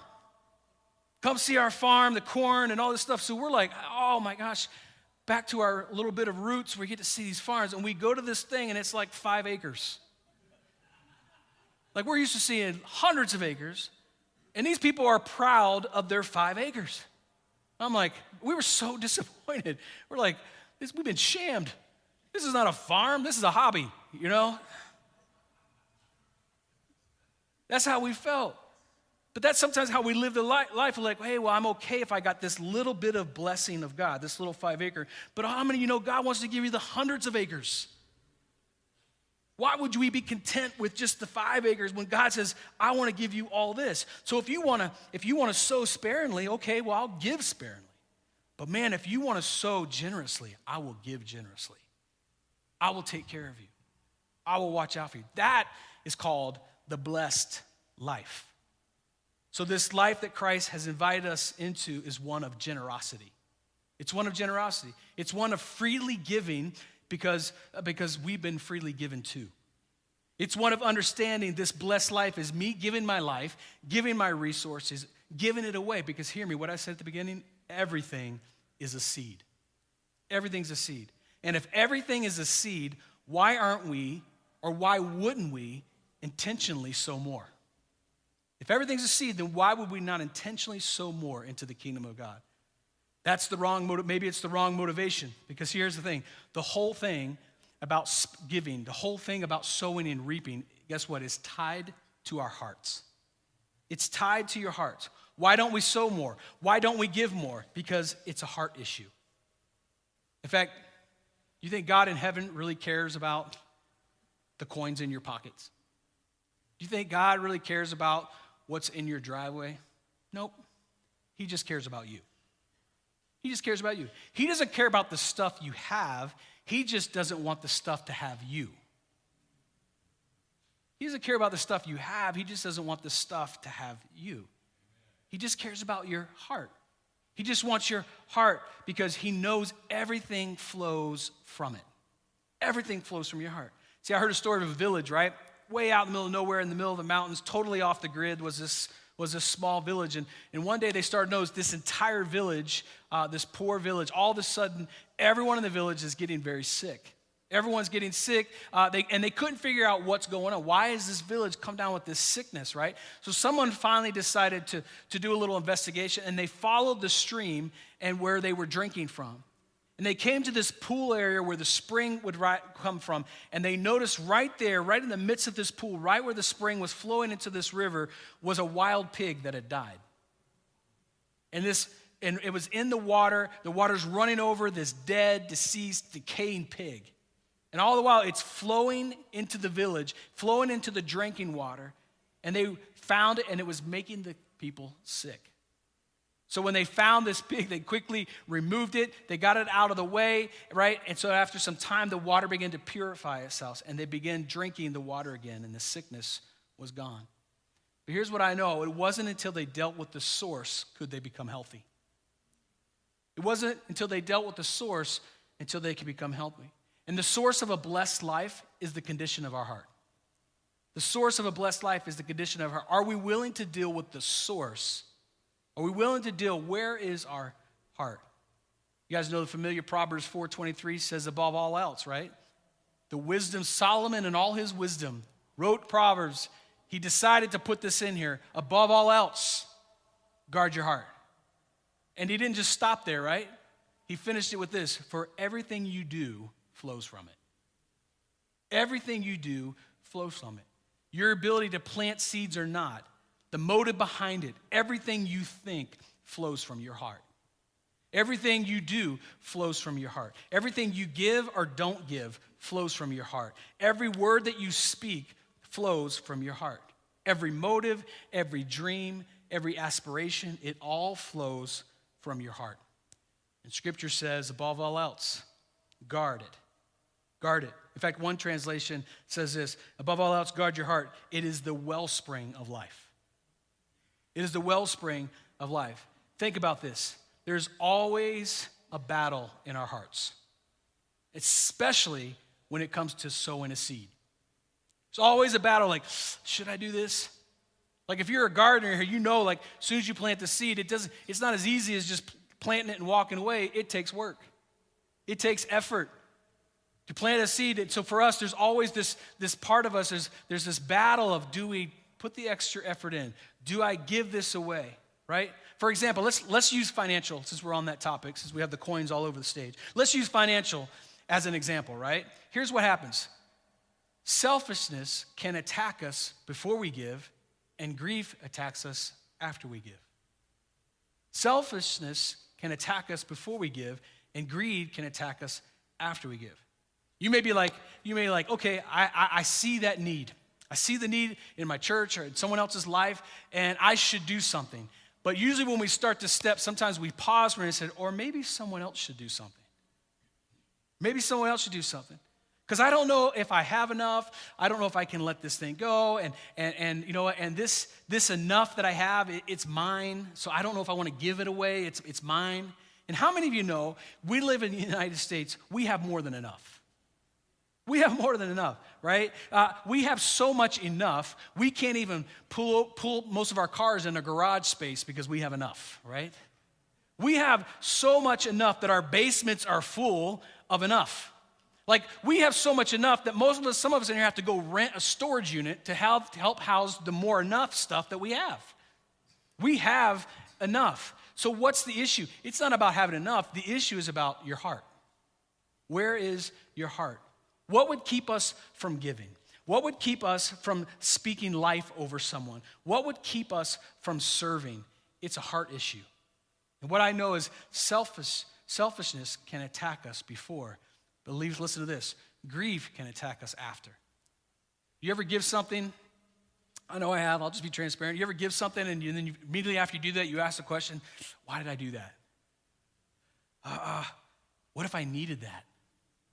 Come see our farm, the corn and all this stuff. So we're like, oh my gosh, back to our little bit of roots. We get to see these farms, and we go to this thing, and it's like five acres. Like we're used to seeing hundreds of acres, and these people are proud of their five acres. I'm like, we were so disappointed. We're like, this, we've been shammed. This is not a farm, this is a hobby, you know? That's how we felt. But that's sometimes how we live the life. We're like, hey, well, I'm okay if I got this little bit of blessing of God, this little five acre. But how many of you know God wants to give you the hundreds of acres? Why would we be content with just the five acres when God says, I want to give you all this? So if you want to, if you want to sow sparingly, okay, well, I'll give sparingly. But man, if you want to sow generously, I will give generously. I will take care of you. I will watch out for you. That is called the blessed life. So this life that Christ has invited us into is one of generosity. It's one of generosity. It's one of freely giving because, because we've been freely given to. It's one of understanding this blessed life is me giving my life, giving my resources, giving it away. Because hear me, what I said at the beginning, everything is a seed. Everything's a seed. And if everything is a seed, why aren't we, or why wouldn't we intentionally sow more? If everything's a seed, then why would we not intentionally sow more into the kingdom of God? That's the wrong motive. Maybe it's the wrong motivation. Because here's the thing. The whole thing about giving, the whole thing about sowing and reaping, guess what? Is tied to our hearts. It's tied to your hearts. Why don't we sow more? Why don't we give more? Because it's a heart issue. In fact, you think God in heaven really cares about the coins in your pockets? Do you think God really cares about what's in your driveway? Nope. He just cares about you. He just cares about you. He doesn't care about the stuff you have. He just doesn't want the stuff to have you. He doesn't care about the stuff you have. He just doesn't want the stuff to have you. He just cares about your heart. He just wants your heart because he knows everything flows from it. Everything flows from your heart. See, I heard a story of a village, right? Way out in the middle of nowhere, in the middle of the mountains, totally off the grid was this was this small village. And, and one day they started to notice this entire village, uh, this poor village, all of a sudden, everyone in the village is getting very sick. Everyone's getting sick, uh, they, and they couldn't figure out what's going on. Why has this village come down with this sickness, right? So someone finally decided to, to do a little investigation, and they followed the stream and where they were drinking from. And they came to this pool area where the spring would ri- come from, and they noticed right there, right in the midst of this pool, right where the spring was flowing into this river, was a wild pig that had died. And this, and it was in the water. The water's running over this dead, deceased, decaying pig. And all the while, it's flowing into the village, flowing into the drinking water. And they found it, and it was making the people sick. So when they found this pig, they quickly removed it. They got it out of the way, right? And so after some time, the water began to purify itself, and they began drinking the water again, and the sickness was gone. But here's what I know. It wasn't until they dealt with the source could they become healthy. It wasn't until they dealt with the source until they could become healthy. And the source of a blessed life is the condition of our heart. The source of a blessed life is the condition of our heart. Are we willing to deal with the source? Are we willing to deal, where is our heart? You guys know the familiar Proverbs four twenty-three says above all else, right? The wisdom, Solomon in all his wisdom wrote Proverbs. He decided to put this in here. Above all else, guard your heart. And he didn't just stop there, right? He finished it with this: for everything you do flows from it. Everything you do flows from it. Your ability to plant seeds or not, the motive behind it, everything you think flows from your heart. Everything you do flows from your heart. Everything you give or don't give flows from your heart. Every word that you speak flows from your heart. Every motive, every dream, every aspiration, it all flows from your heart. And Scripture says, above all else, guard it. Guard it. In fact, one translation says this: above all else, guard your heart. It is the wellspring of life. It is the wellspring of life. Think about this. There's always a battle in our hearts, especially when it comes to sowing a seed. There's always a battle like, should I do this? Like if you're a gardener, you know, like as soon as you plant the seed, it doesn't, it's not as easy as just planting it and walking away. It takes work. It takes effort to plant a seed. And so for us, there's always this, this part of us, there's, there's this battle of, do we put the extra effort in? Do I give this away, right? For example, let's, let's use financial, since we're on that topic, since we have the coins all over the stage. Let's use financial as an example, right? Here's what happens. Selfishness can attack us before we give, and grief attacks us after we give. Selfishness can attack us before we give, and greed can attack us after we give. You may be like, you may be like, okay, I, I, I see that need. I see the need in my church or in someone else's life, and I should do something. But usually when we start to step, sometimes we pause for a minute and say, or maybe someone else should do something. Maybe someone else should do something. Because I don't know if I have enough. I don't know if I can let this thing go. And, and, and you know, and this, this enough that I have, it, it's mine. So I don't know if I want to give it away. It's, it's mine. And how many of you know we live in the United States, we have more than enough. We have more than enough, right? Uh, we have so much enough, we can't even pull, pull most of our cars in a garage space because we have enough, right? We have so much enough that our basements are full of enough. Like, we have so much enough that most of us, some of us in here have to go rent a storage unit to help, to help house the more enough stuff that we have. We have enough. So what's the issue? It's not about having enough. The issue is about your heart. Where is your heart? What would keep us from giving? What would keep us from speaking life over someone? What would keep us from serving? It's a heart issue. And what I know is selfish, selfishness can attack us before. But listen to this. Grief can attack us after. You ever give something? I know I have. I'll just be transparent. You ever give something and, you, and then you, immediately after you do that, you ask the question, why did I do that? Uh, uh, what if I needed that?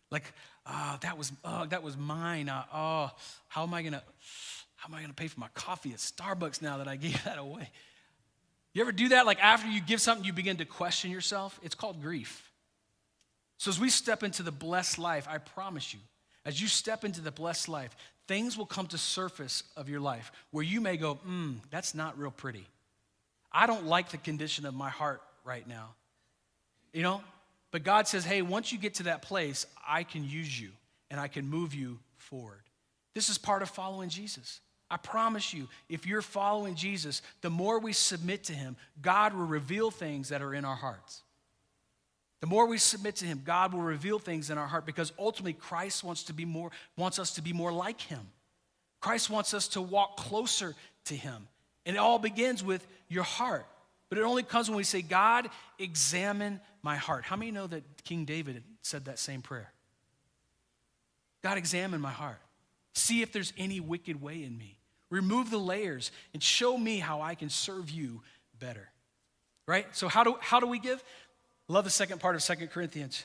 Like, oh, that was, oh, that was mine. Uh, oh, how am I gonna, how am I gonna pay for my coffee at Starbucks now that I gave that away? You ever do that? Like after you give something, you begin to question yourself? It's called grief. So as we step into the blessed life, I promise you, as you step into the blessed life, things will come to surface of your life where you may go, hmm, that's not real pretty. I don't like the condition of my heart right now. You know? But God says, hey, once you get to that place, I can use you and I can move you forward. This is part of following Jesus. I promise you, if you're following Jesus, the more we submit to him, God will reveal things that are in our hearts. The more we submit to him, God will reveal things in our heart because ultimately Christ wants to be more, wants us to be more like him. Christ wants us to walk closer to him. And it all begins with your heart. But it only comes when we say, God, examine my heart. How many know that King David said that same prayer? God, examine my heart. See if there's any wicked way in me. Remove the layers and show me how I can serve you better. Right? So how do, how do we give? Love the second part of Second Corinthians.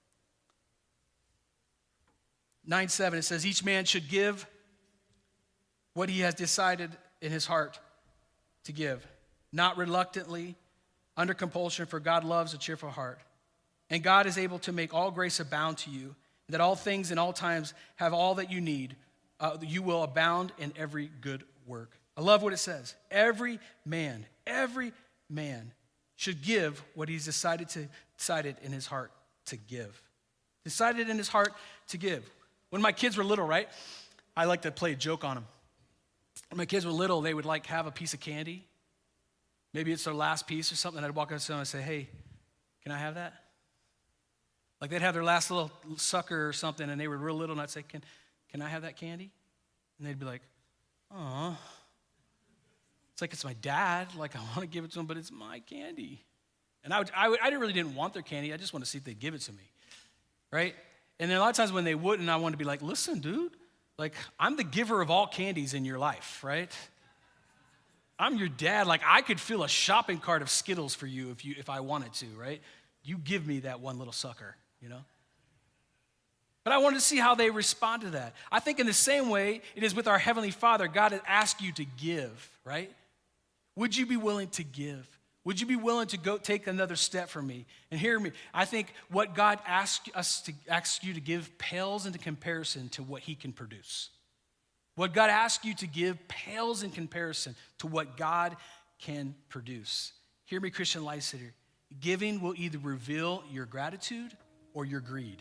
nine seven, it says, each man should give what he has decided in his heart to give. Not reluctantly, under compulsion, for God loves a cheerful heart. And God is able to make all grace abound to you, that all things in all times have all that you need. Uh, you will abound in every good work. I love what it says. Every man, every man should give what he's decided to decided in his heart to give. Decided in his heart to give. When my kids were little, right, I like to play a joke on them. When my kids were little, they would like have a piece of candy. Maybe it's their last piece or something. And I'd walk up to them and say, hey, can I have that? Like they'd have their last little sucker or something, and they were real little, and I'd say, can, can I have that candy? And they'd be like, oh. It's like it's my dad. Like I want to give it to him, but it's my candy. And I, would, I, would, I really didn't want their candy. I just want to see if they'd give it to me, right? And then a lot of times when they wouldn't, I wanted to be like, listen, dude, like I'm the giver of all candies in your life, right? I'm your dad. Like I could fill a shopping cart of Skittles for you if you if I wanted to, right? You give me that one little sucker, you know? But I wanted to see how they respond to that. I think in the same way it is with our Heavenly Father. God has asked you to give, right? Would you be willing to give? Would you be willing to go take another step for me? And hear me. I think what God asks us to ask you to give pales into comparison to what he can produce. What God asks you to give pales in comparison to what God can produce. Hear me, Christian Life-Sitter. Giving will either reveal your gratitude or your greed.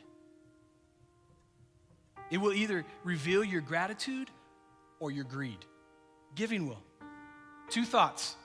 It will either reveal your gratitude or your greed. Giving will. Two thoughts.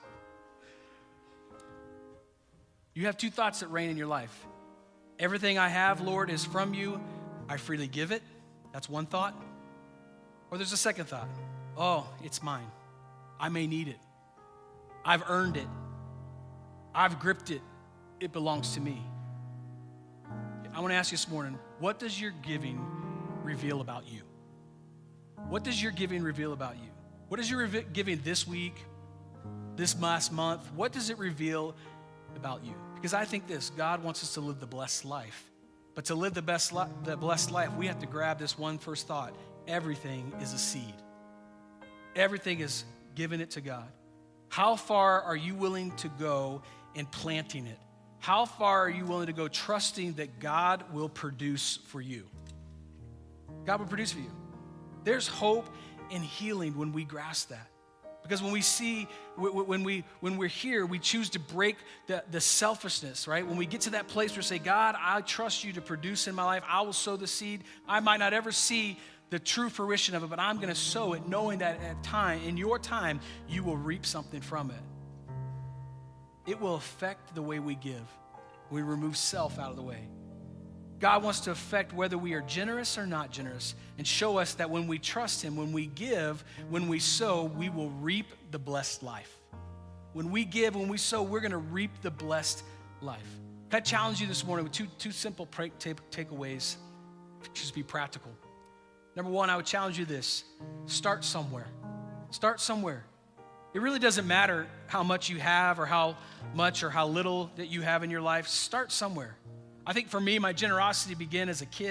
You have two thoughts that reign in your life. Everything I have, Lord, is from you. I freely give it. That's one thought. Or there's a second thought. Oh, it's mine. I may need it. I've earned it. I've gripped it. It belongs to me. I want to ask you this morning, what does your giving reveal about you? What does your giving reveal about you? What is your revi- giving this week, this last month? What does it reveal about you? Because I think this, God wants us to live the blessed life. But to live the best li- the blessed life, we have to grab this one first thought. Everything is a seed. Everything is giving it to God. How far are you willing to go in planting it? How far are you willing to go trusting that God will produce for you? God will produce for you. There's hope and healing when we grasp that. Because when we see, when, we, when we're here, we choose to break the, the selfishness, right? When we get to that place where we say, God, I trust you to produce in my life. I will sow the seed. I might not ever see the true fruition of it, but I'm going to sow it knowing that at time, in your time, you will reap something from it. It will affect the way we give. We remove self out of the way. God wants to affect whether we are generous or not generous and show us that when we trust him, when we give, when we sow, we will reap the blessed life. When we give, when we sow, we're going to reap the blessed life. Can I challenge you this morning with two, two simple take, takeaways? Just be practical. Number one, I would challenge you this. Start somewhere. Start somewhere. It really doesn't matter how much you have or how much or how little that you have in your life. Start somewhere. I think for me, my generosity began as a kid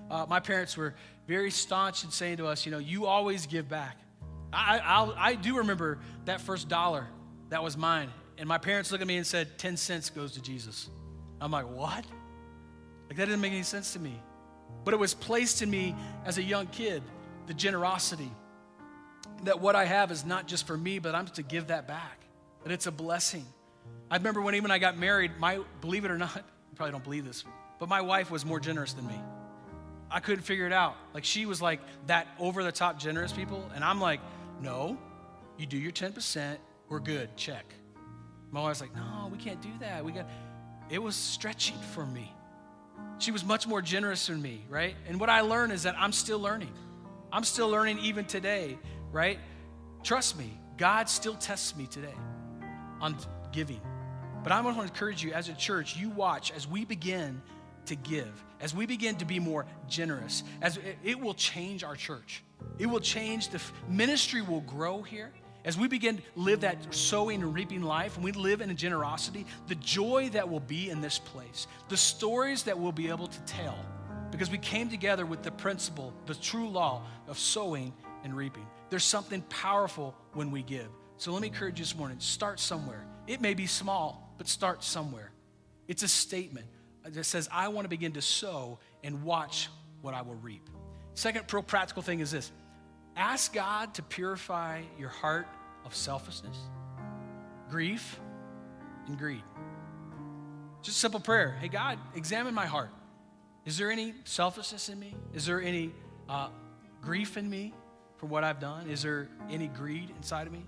uh, my parents were very staunch in saying to us, you know, you always give back. I, I'll, I do remember that first dollar that was mine. And my parents looked at me and said, ten cents goes to Jesus. I'm like, what? Like, that didn't make any sense to me. But it was placed in me as a young kid, the generosity, that what I have is not just for me, but I'm to give that back, that it's a blessing. I remember when even I got married, my, believe it or not, you probably don't believe this, but my wife was more generous than me. I couldn't figure it out. Like, she was like that over-the-top generous people, and I'm like, no, you do your ten percent, we're good, check. My wife's like, no, we can't do that. We got. It was stretching for me. She was much more generous than me, right? And what I learned is that I'm still learning. I'm still learning even today, right? Trust me, God still tests me today on giving. But I want to encourage you as a church, you watch as we begin to give, as we begin to be more generous, as it, it will change our church. It will change, the ministry will grow here. As we begin to live that sowing and reaping life, and we live in a generosity, the joy that will be in this place, the stories that we'll be able to tell, because we came together with the principle, the true law of sowing and reaping. There's something powerful when we give. So let me encourage you this morning, start somewhere. It may be small, but start somewhere. It's a statement that says, I want to begin to sow and watch what I will reap. Second real practical thing is this. Ask God to purify your heart of selfishness, grief, and greed. Just a simple prayer. Hey, God, examine my heart. Is there any selfishness in me? Is there any uh, grief in me for what I've done? Is there any greed inside of me?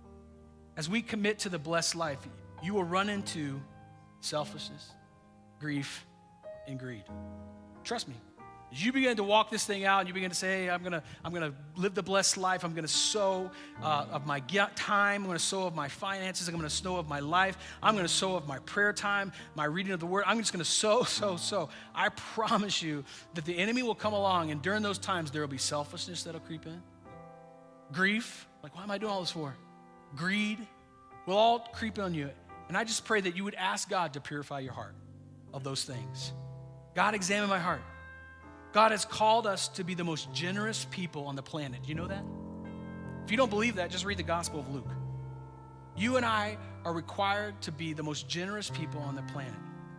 As we commit to the blessed life, you will run into selfishness, grief, and greed. Trust me. As you begin to walk this thing out and you begin to say, hey, I'm gonna, I'm gonna live the blessed life. I'm gonna sow uh, of my time. I'm gonna sow of my finances. I'm gonna sow of my life. I'm gonna sow of my prayer time, my reading of the word. I'm just gonna sow, sow, sow. I promise you that the enemy will come along, and during those times there will be selfishness that'll creep in. Grief, like, why am I doing all this for? Greed will all creep on you. And I just pray that you would ask God to purify your heart of those things. God, examine my heart. God has called us to be the most generous people on the planet. Do you know that? If you don't believe that, just read the Gospel of Luke. You and I are required to be the most generous people on the planet.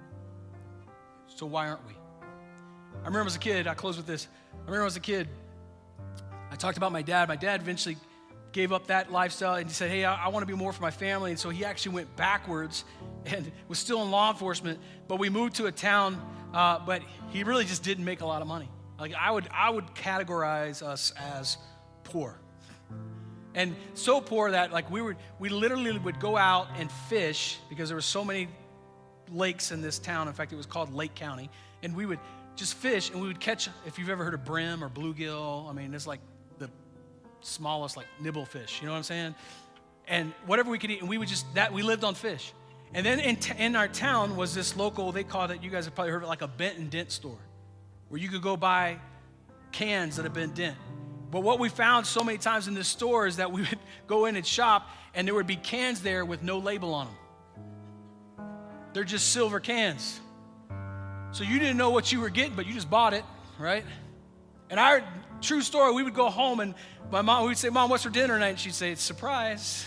So why aren't we? I remember as a kid, I close with this. I remember as a kid, I talked about my dad. My dad eventually gave up that lifestyle and he said, hey, I, I want to be more for my family. And so he actually went backwards and was still in law enforcement, but we moved to a town, uh, but he really just didn't make a lot of money. Like I would, I would categorize us as poor. And so poor that like we would, we literally would go out and fish because there were so many lakes in this town. In fact, it was called Lake County. And we would just fish and we would catch, if you've ever heard of brim or bluegill, I mean, it's like the smallest, like nibble fish, you know what I'm saying? And whatever we could eat, and we would just, that, we lived on fish. And then in, t- in our town was this local, they called it, you guys have probably heard of it, like a bent and dent store, where you could go buy cans that have been dent. But what we found so many times in this store is that we would go in and shop, and there would be cans there with no label on them. They're just silver cans. So you didn't know what you were getting, but you just bought it, right? And our true story, we would go home, and my mom, we'd say, Mom, what's for dinner tonight? And she'd say, it's a surprise.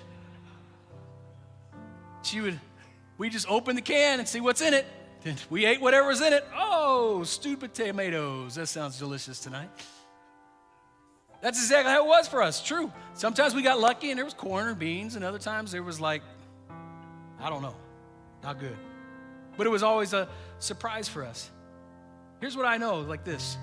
She would, we just open the can and see what's in it. And we ate whatever was in it. Oh, stupid tomatoes. That sounds delicious tonight. That's exactly how it was for us. True. Sometimes we got lucky and there was corn or beans, and other times there was like, I don't know, not good. But it was always a surprise for us. Here's what I know, like this.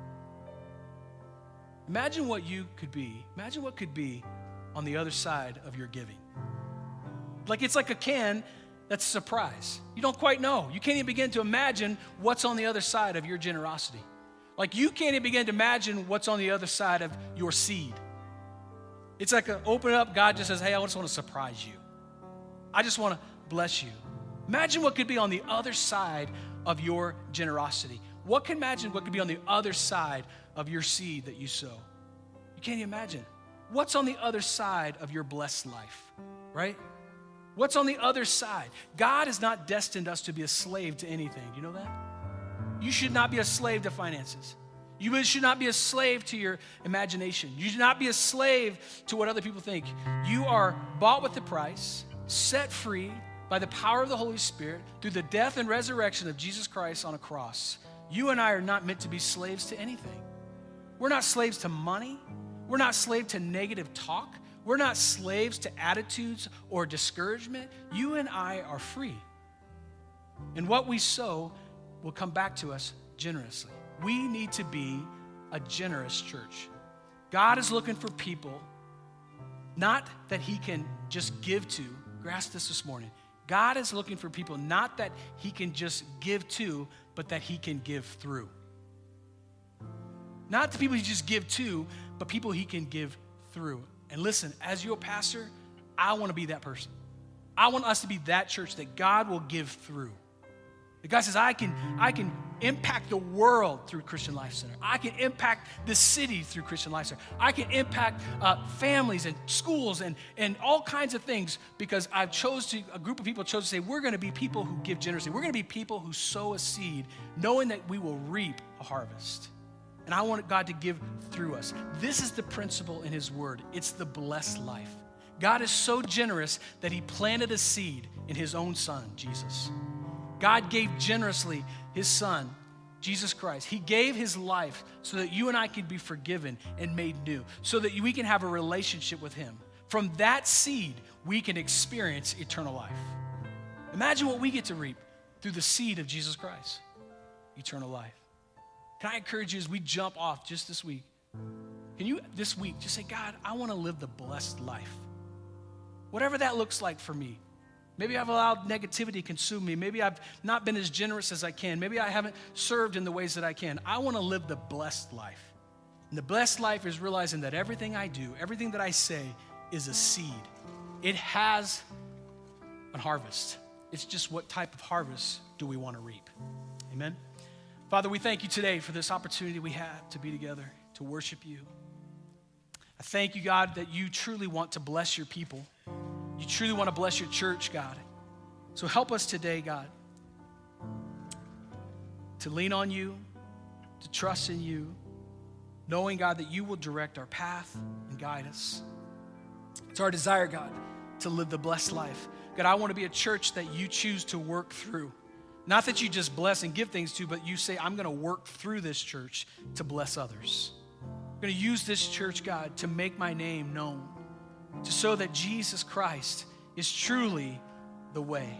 Imagine what you could be. Imagine what could be on the other side of your giving. Like it's like a can that's a surprise. You don't quite know. You can't even begin to imagine what's on the other side of your generosity. Like you can't even begin to imagine what's on the other side of your seed. It's like a, open it up, God just says, hey, I just want to surprise you. I just want to bless you. Imagine what could be on the other side of your generosity. What can imagine what could be on the other side of your seed that you sow? You can't even imagine. What's on the other side of your blessed life, right? What's on the other side? God has not destined us to be a slave to anything. Do you know that? You should not be a slave to finances. You should not be a slave to your imagination. You should not be a slave to what other people think. You are bought with the price, set free by the power of the Holy Spirit through the death and resurrection of Jesus Christ on a cross. You and I are not meant to be slaves to anything. We're not slaves to money. We're not slaves to negative talk. We're not slaves to attitudes or discouragement. You and I are free. And what we sow will come back to us generously. We need to be a generous church. God is looking for people, not that he can just give to. Grasp this this morning. God is looking for people, not that he can just give to, but that he can give through. Not the people he just give to, but people he can give through. And listen, as your pastor, I want to be that person. I want us to be that church that God will give through. The God says, I can, I can impact the world through Christian Life Center. I can impact the city through Christian Life Center. I can impact uh, families and schools and, and all kinds of things because I've chose to, a group of people chose to say, we're going to be people who give generously. We're going to be people who sow a seed, knowing that we will reap a harvest. And I want God to give through us. This is the principle in his word. It's the blessed life. God is so generous that he planted a seed in his own son, Jesus. God gave generously his son, Jesus Christ. He gave his life so that you and I could be forgiven and made new, so that we can have a relationship with him. From that seed, we can experience eternal life. Imagine what we get to reap through the seed of Jesus Christ, eternal life. Can I encourage you as we jump off just this week? Can you, this week, just say, God, I want to live the blessed life. Whatever that looks like for me. Maybe I've allowed negativity to consume me. Maybe I've not been as generous as I can. Maybe I haven't served in the ways that I can. I want to live the blessed life. And the blessed life is realizing that everything I do, everything that I say is a seed. It has a harvest. It's just what type of harvest do we want to reap? Amen? Father, we thank you today for this opportunity we have to be together, to worship you. I thank you, God, that you truly want to bless your people. You truly want to bless your church, God. So help us today, God, to lean on you, to trust in you, knowing, God, that you will direct our path and guide us. It's our desire, God, to live the blessed life. God, I want to be a church that you choose to work through. Not that you just bless and give things to, but you say, I'm going to work through this church to bless others. I'm going to use this church, God, to make my name known, to show that Jesus Christ is truly the way.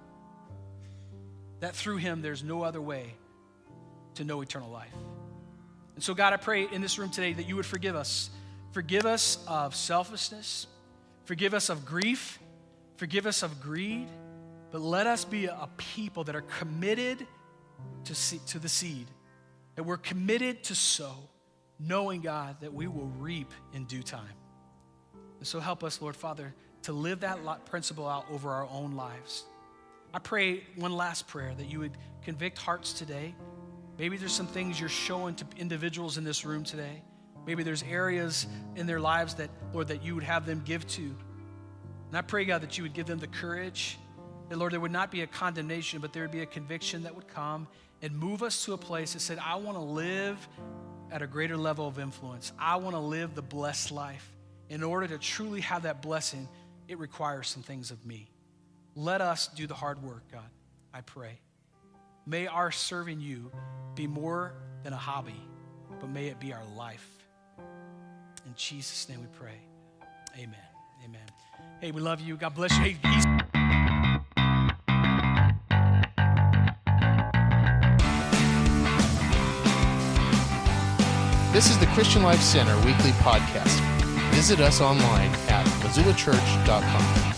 That through him, there's no other way to know eternal life. And so, God, I pray in this room today that you would forgive us. Forgive us of selfishness. Forgive us of grief. Forgive us of greed. But let us be a people that are committed to, see, to the seed, that we're committed to sow, knowing, God, that we will reap in due time. And so help us, Lord Father, to live that principle out over our own lives. I pray one last prayer, that you would convict hearts today. Maybe there's some things you're showing to individuals in this room today. Maybe there's areas in their lives that, Lord, that you would have them give to. And I pray, God, that you would give them the courage. That, Lord, there would not be a condemnation, but there would be a conviction that would come and move us to a place that said, I want to live at a greater level of influence. I want to live the blessed life. In order to truly have that blessing, it requires some things of me. Let us do the hard work, God, I pray. May our serving you be more than a hobby, but may it be our life. In Jesus' name we pray. Amen. Amen. Hey, we love you. God bless you. Hey, This is the Christian Life Center weekly podcast. Visit us online at missoula church dot com.